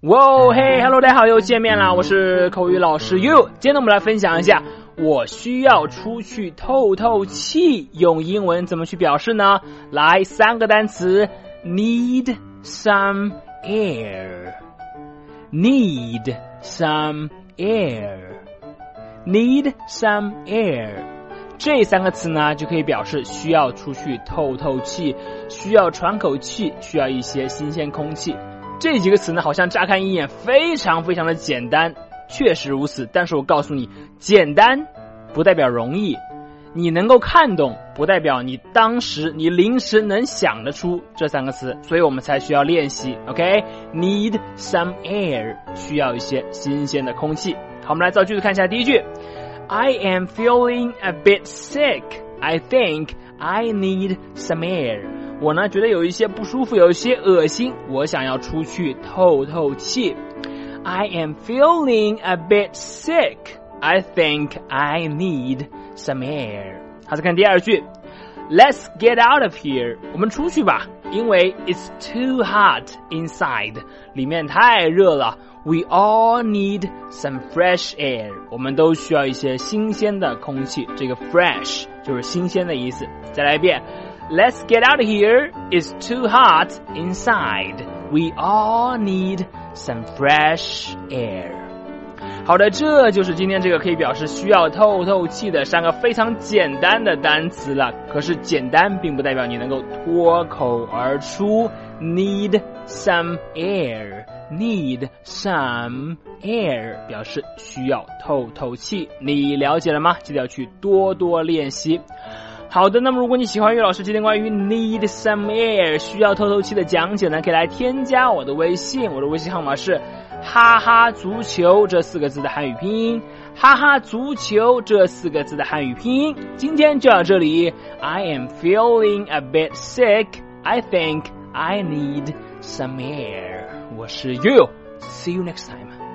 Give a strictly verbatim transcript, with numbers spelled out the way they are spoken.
哇嘿 ，Hello， 大家好，又见面啦！我是口语老师 You。今天呢，我们来分享一下，我需要出去透透气，用英文怎么去表示呢？来，三个单词 ：need some air，need some air，need some air。这三个词呢，就可以表示需要出去透透气，需要喘口气，需要一些新鲜空气。这几个词呢，好像乍看一眼非常非常的简单，确实如此。但是我告诉你，简单不代表容易，你能够看懂不代表你当时你临时能想得出这三个词，所以我们才需要练习。OK，need some air， 需要一些新鲜的空气。好，我们来造句子看一下第一句。I am feeling a bit sick. I think I need some air. 我呢觉得有一些不舒服，有一些恶心，我想要出去透透气。I am feeling a bit sick. I think I need some air. 好，再看第二句。Let's get out of here. 我们出去吧，因为 it's too hot inside. 里面太热了。We all need some fresh air. 我们都需要一些新鲜的空气。这个 fresh 就是新鲜的意思。再来一遍。Let's get out of here. It's too hot inside. We all need some fresh air. 好的，这就是今天这个可以表示需要透透气的三个非常简单的单词了。可是简单并不代表你能够脱口而出。Need some air.Need some air 表示需要透透气，你了解了吗？记得要去多多练习。好的，那么如果你喜欢岳老师今天关于 need some air 需要透透气的讲解呢，可以来添加我的微信，我的微信号码是哈哈足球这四个字的汉语拼音，哈哈足球这四个字的汉语拼音。今天就到这里。 I am feeling a bit sick. I think I need some air。我是 You. See you next time.